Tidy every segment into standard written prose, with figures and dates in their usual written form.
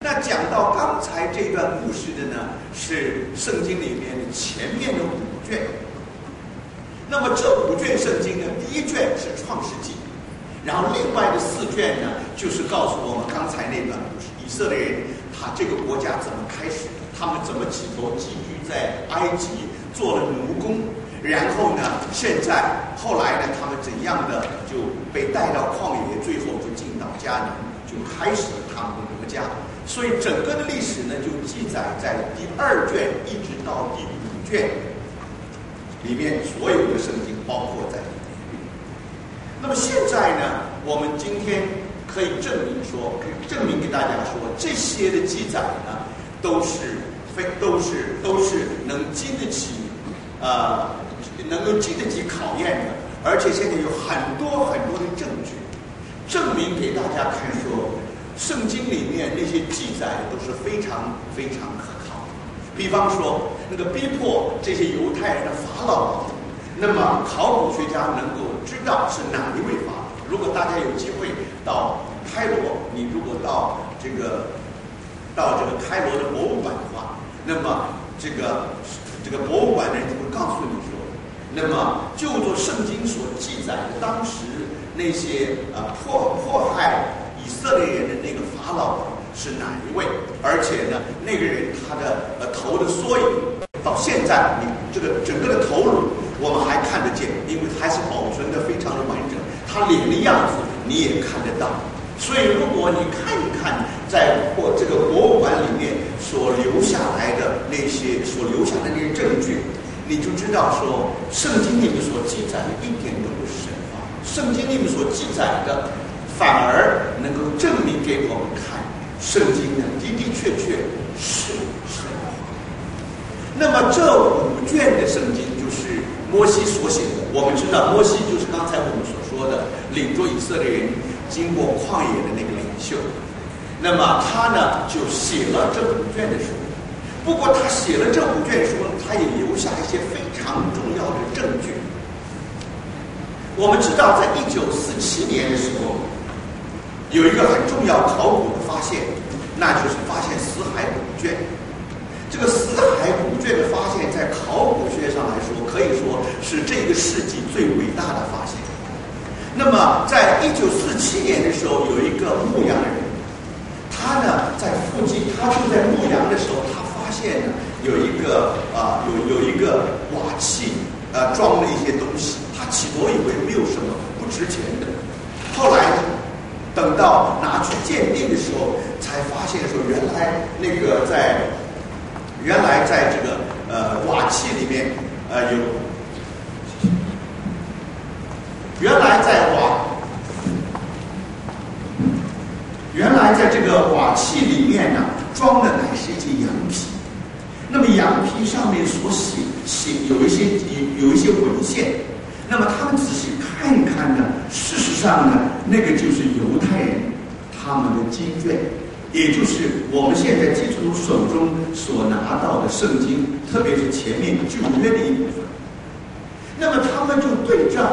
那讲到刚才这段故事的呢，是圣经里面前面的5卷。那么这5卷圣经呢，第一卷是创世纪，然后另外的4卷呢，就是告诉我们刚才那段故事，以色列人他这个国家怎么开始的，他们怎么寄居在埃及做了奴工，然后呢，后来呢，他们怎样的就被带到旷野，最后就进到迦南，就开始了他们的国家。所以整个的历史呢，就记载在第2卷一直到第5卷里面，所有的圣经包括在里面。那么现在呢，我们今天可以证明给大家说，这些的记载呢，都是能经得起能够经得起考验的，而且现在有很多的证据，证明给大家看说，圣经里面那些记载都是非常可靠的。比方说，那个逼迫这些犹太人的法老王，那么考古学家能够知道是哪一位法老。如果大家有机会到开罗，你如果到这个开罗的博物馆的话，那么这个博物馆的人就会告诉你说，那么就着圣经所记载的当时那些迫害以色列人的那个法老王是哪一位，而且呢，那个人他的头的缩影到现在，你这个整个的头颅我们还看得见，因为还是保存的非常的完整，他脸的样子你也看得到。所以如果你看一看在这个博物馆里面所留下的那些证据，你就知道说，圣经里面所记载的一点都不是神话，圣经里面所记载的反而能够证明给我们看，圣经呢的确是神话。那么这5卷的圣经就是摩西所写的，我们知道摩西就是刚才我们所说的领着以色列人经过旷野的那个领袖，那么他呢就写了这5卷的书。不过他写了这5卷书，他也留下一些非常重要的证据。我们知道，在1947年的时候，有一个很重要考古的发现，那就是发现死海古卷。这个死海古卷的发现，在考古学上来说，可以说是这个世纪最伟大的发现。那么，在1947年的时候，有一个牧羊人，他呢在附近，他就在牧羊的时候，他发现呢有一个瓦器，装了一些东西。他起初以为没有什么不值钱的，后来等到拿去鉴定的时候，才发现说原来在这个瓦器里面原来在这个瓦器里面呢，装的乃是一些羊皮。那么羊皮上面所写有一些文献，那么他们仔细看一看呢，事实上呢，那个就是犹太人他们的经卷，也就是我们现在基督徒手中所拿到的圣经，特别是前面旧约的一部分。那么他们就对照，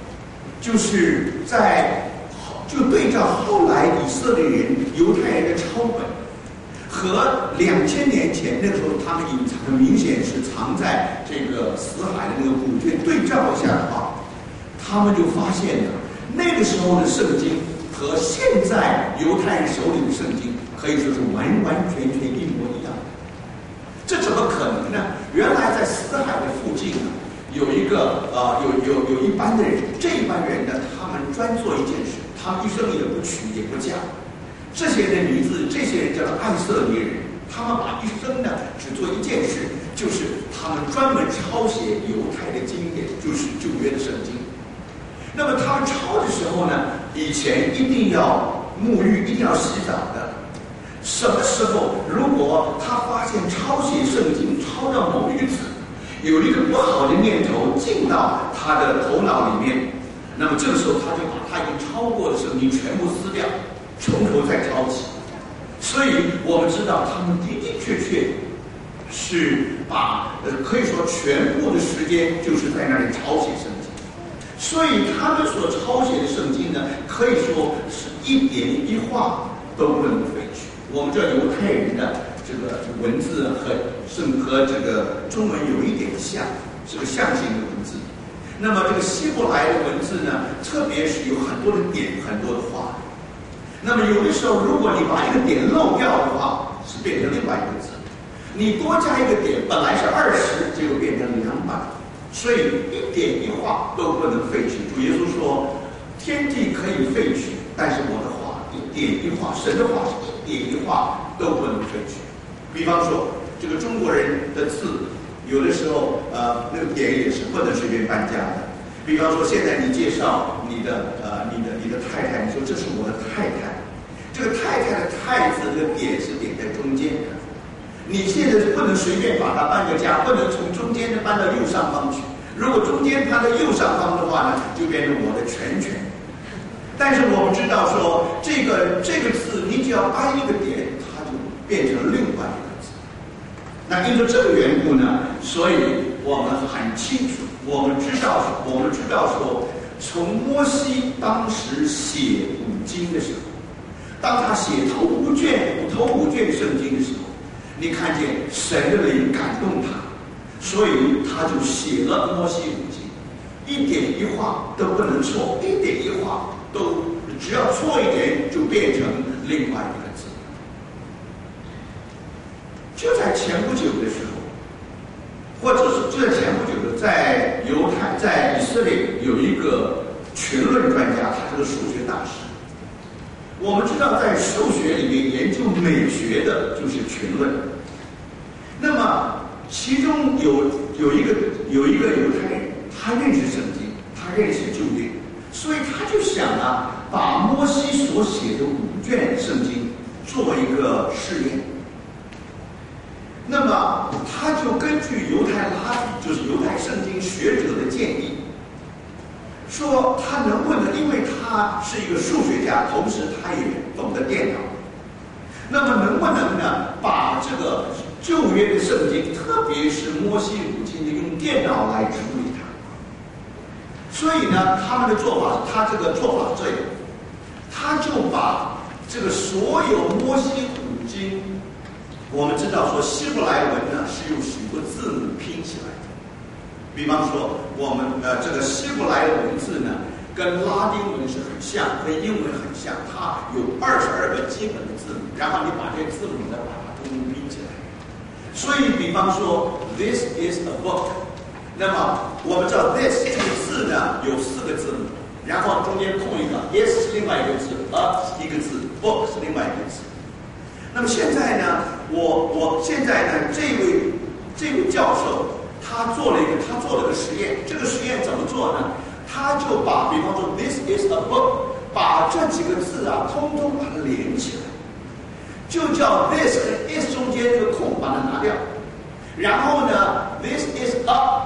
对照后来以色列人、犹太人的抄本，和2000年前那个时候他们隐藏，很明显是藏在这个死海的那个古卷对照一下的话，他们就发现了那个时候的圣经和现在犹太人手里的圣经可以说是完全一模一样。这怎么可能呢？原来在死海的附近呢，有一班的人，这一班人呢，他们专做一件事，他们一生也不娶也不嫁。这些人名字，这些人叫做爱色尼人，他们把一生呢只做一件事，就是他们专门抄写犹太的经典，就是旧约的圣经。那么他们抄的时候呢，以前一定要沐浴，一定要洗澡的。什么时候如果他发现抄写圣经抄到某一个字，有一个不好的念头进到他的头脑里面，那么这个时候他就把他已经抄过的圣经全部撕掉，从头再抄起。所以我们知道他们的确是把可以说全部的时间就是在那里抄写圣经。所以他们所抄写的圣经呢，可以说是一点一画都不能废去， 我们这犹太人的这个文字和这个中文有一点像，是个象形的文字。那么这个希伯来的文字呢，特别是有很多的点，很多的画。那么有的时候，如果你把一个点漏掉的话，是变成另外一个字；你多加一个点，本来是20，结果变成200。所以一点一画都不能废去。主耶稣说：“天地可以废去，但是我的话一点一画，神的话是一点一画都不能废去。”比方说，这个中国人的字，有的时候那个点也是不能随便搬家的。比方说，现在你介绍你的太太，你说这是我的太太，这个太太的太字这个点是点在中间的。你现在不能随便把它搬个家，不能从中间的搬到右上方去。如果中间搬到右上方的话呢，就变成我的全权。但是我们知道说，这个字你只要搬一个点，它就变成另外一个字。那因为这个缘故呢，所以我们很清楚，我们知道说，从摩西当时写5经的时候，当他写头五卷圣经的时候，你看见神的灵感动他，所以他就写了摩西5经，一点一画都不能错，一点一画都只要错一点就变成另外一个字。就在前不久的时候，或者是就在前不久的，在以色列有一个群论专家，他是个数学大师。我们知道，在数学里面研究美学的就是群论。那么其中有一个犹太人，他认识圣经，他认识旧约，所以他就想把摩西所写的5卷圣经做一个试验。那么他就根据犹太拉比，就是犹太圣经学者的建议，说他能不能，因为他是一个数学家，同时他也懂得电脑，那么能不能呢，把这个旧约的圣经，特别是摩西5经，用电脑来处理它？所以呢，他这个做法是这样，他就把这个所有摩西5经，我们知道说希伯来文呢是用许多字母拼起来的。比方说，我们这个希伯来的文字呢，跟拉丁文是很像，跟英文很像，它有22个基本的字母，然后你把这些字母呢把它通通拼起来。所以，比方说 ，this is a book， 那么我们知道 this 这个字呢有4个字母，然后中间空一个 ，is 是另外一个字 ，a 是一个字 ，book 是另外一个字。那么现在呢，我现在呢，这位教授他做了个实验，这个实验怎么做呢？他就把比方说 this is a book， 把这几个字通通把它连起来，就叫 this 和 is 中间这个空把它拿掉，然后呢 this is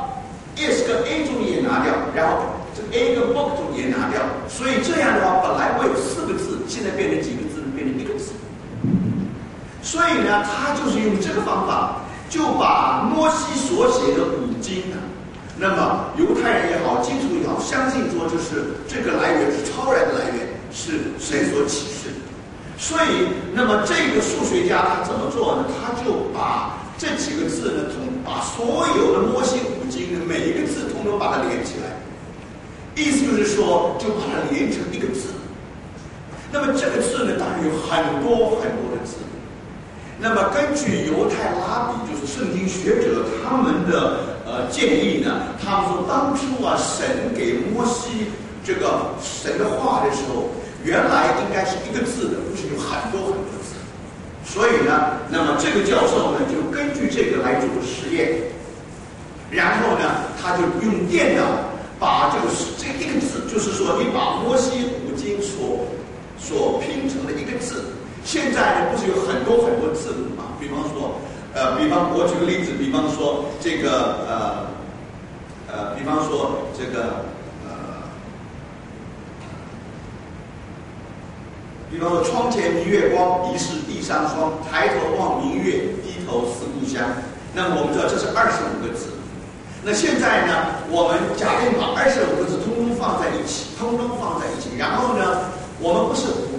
a，is 跟 a 中也拿掉，然后这个 a 跟 book 中也拿掉，所以这样的话，本来会有4个字，现在变成几个字？变成1个字。所以呢，他就是用这个方法，就把摩西所写的5经呢，那么犹太人也好，基督徒也好，相信说就是这个来源是超然的来源，是神所启示的。所以，那么这个数学家他怎么做呢？他就把这几个字呢，把所有的摩西5经的每一个字统统把它连起来，意思就是说，就把它连成1个字。那么这个字呢，当然有很多很多的字。那么根据犹太拉比，就是圣经学者他们的建议呢，他们说当初神给摩西这个神的话的时候，原来应该是1个字的，不是有很多很多字。所以呢，那么这个教授呢，就根据这个来做实验，然后呢，他就用电脑把这1个字，就是说你把摩西5经所拼成的1个字。现在呢，不是有很多很多字母嘛？比方说，我举个例子，比方说这个窗前明月光，疑是地上霜。抬头望明月，低头思故乡。那么我们知道这是25个字。那现在呢，我们假定把25个字通通放在一起，然后呢，我们不是5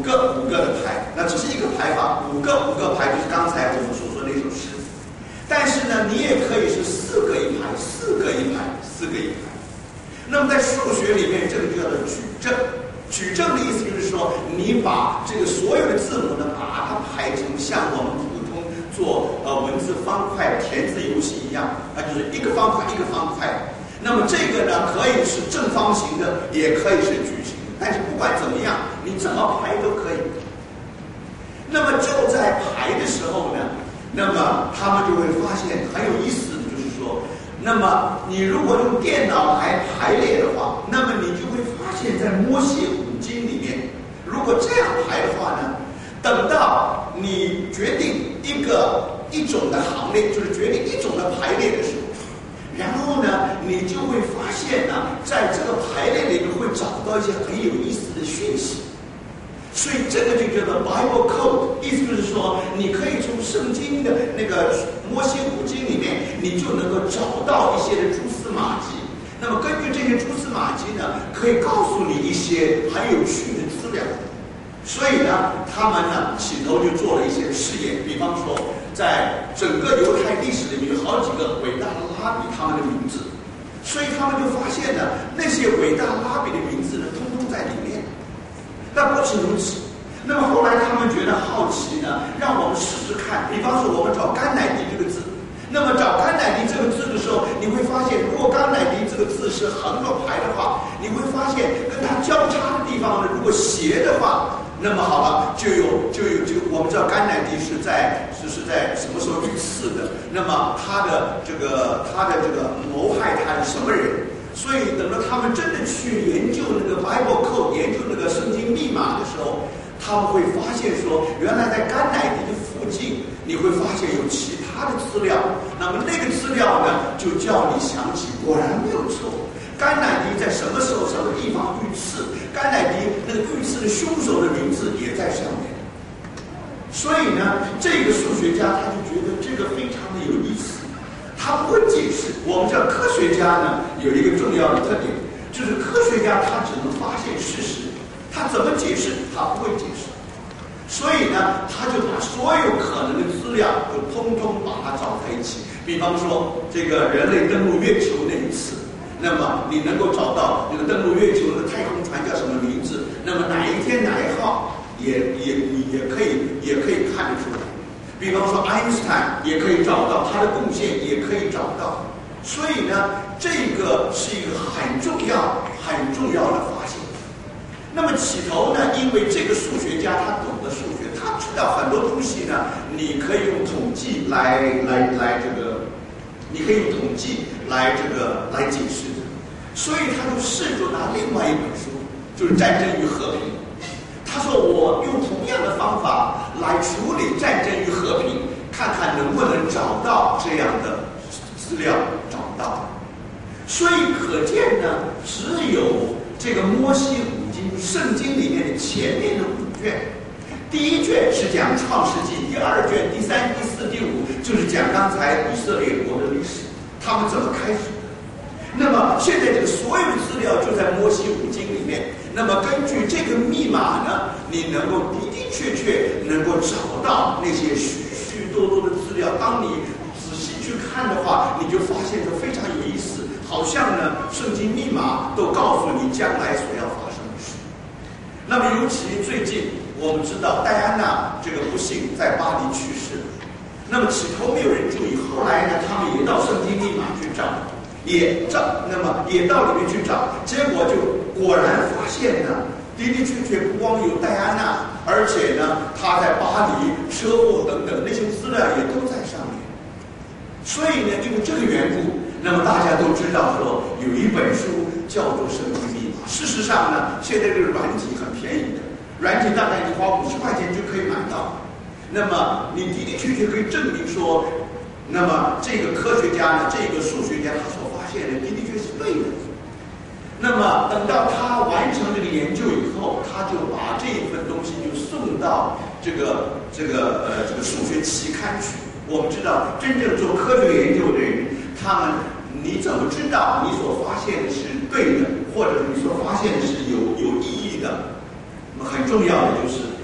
五个的排，那只是一个排法，五个排就是刚才我们所说的那首诗。但是呢，你也可以是4个一排，4个一排，4个一排。那么在数学里面，这个就叫做矩阵。矩阵的意思就是说，你把这个所有的字母呢，把它排成像我们普通做文字方块填字游戏一样，就是一个方块一个方块。那么这个呢，可以是正方形的，也可以是矩形的。但是不管怎么样，你怎么排都可以。那么就在排的时候呢，那么他们就会发现很有意思的就是说，那么你如果用电脑来排列的话，那么你就会发现在摩西五经里面，如果这样排的话呢，等到你决定一种的行列，就是决定一种的排列的时候，然后呢，你就会发现呢，在这个排列里面会找到一些很有意思的讯息。所以这个就叫做 Bible Code， 意思就是说，你可以从圣经的那个摩西五经里面，你就能够找到一些的蛛丝马迹。那么根据这些蛛丝马迹呢，可以告诉你一些很有趣的资料。所以呢，他们呢起头就做了一些试验，比方说，在整个犹太历史里面有好几个伟大的拉比他们的名字，所以他们就发现呢，那些伟大拉比的名字呢，通通在里面。但不止如此，那么后来他们觉得好奇呢，让我们试试看。比方说，我们找甘乃迪这个字，那么找甘乃迪这个字的时候，你会发现，如果甘乃迪这个字是横着排的话，你会发现跟它交叉的地方呢，如果斜的话，那么好了，就我们知道甘乃迪是在什么时候遇刺的？那么他的这个谋害他是什么人？所以等到他们真的去研究那个 Bible Code， 研究那个圣经密码的时候，他们会发现说，原来在甘乃迪的附近，你会发现有其他的资料。那么那个资料呢，就叫你想起，果然没有错，甘乃迪在什么时候、什么地方遇刺，甘乃迪那个遇刺的凶手的名字也在上面。所以呢，这个数学家他就觉得这个非常的有意思。他不会解释。我们知道科学家呢有一个重要的特点，就是科学家他只能发现事实，他怎么解释他不会解释。所以呢，他就把所有可能的资料就通通把它找在一起。比方说，这个人类登陆月球那一次，那么你能够找到那个登陆月球的太空船叫什么名字？那么哪一天哪一号也可以看得出来。比方说，爱因斯坦也可以找到他的贡献，也可以找到。所以呢，这个是一个很重要的发现。那么起头呢，因为这个数学家他懂得数学，他知道很多东西呢，你可以用统计来你可以用统计来解释的。所以他就试着拿另外一本书，就是《战争与和平》。他说：“我用同样的方法来处理战争与和平，看看能不能找到这样的资料，找到。”所以可见呢，只有这个摩西五经圣经里面的前面的5卷，第一卷是讲创世纪，第2卷、第3、第4、第5就是讲刚才以色列国的历史，他们怎么开始的。那么现在这个所有的资料就在摩西五经里面。那么根据这个密码呢，你能够的的确确能够找到那些许许多多的资料。当你仔细去看的话，你就发现它非常有意思，好像呢圣经密码都告诉你将来所要发生的事。那么尤其最近我们知道戴安娜这个不幸在巴黎去世，那么起头没有人注意，后来呢他们也到圣经密码去找。也到里面去找，结果就果然发现呢，的的确确不光有戴安娜，而且呢，他在巴黎车祸等等那些资料也都在上面。所以呢，因为这个缘故，那么大家都知道说有一本书叫做《圣经密码》。事实上呢，现在这个软体很便宜的，软体大概你花50块钱就可以买到。那么你的的确确可以证明说，那么这个科学家呢，这个数学家他所发现的的确是对的。那么等到他完成这个研究以后，他就把这一份东西就送到这个数学期刊去。我们知道，真正做科学研究的人，你怎么知道你所发现的是对的，或者你所发现的是有意义的？那么很重要的就是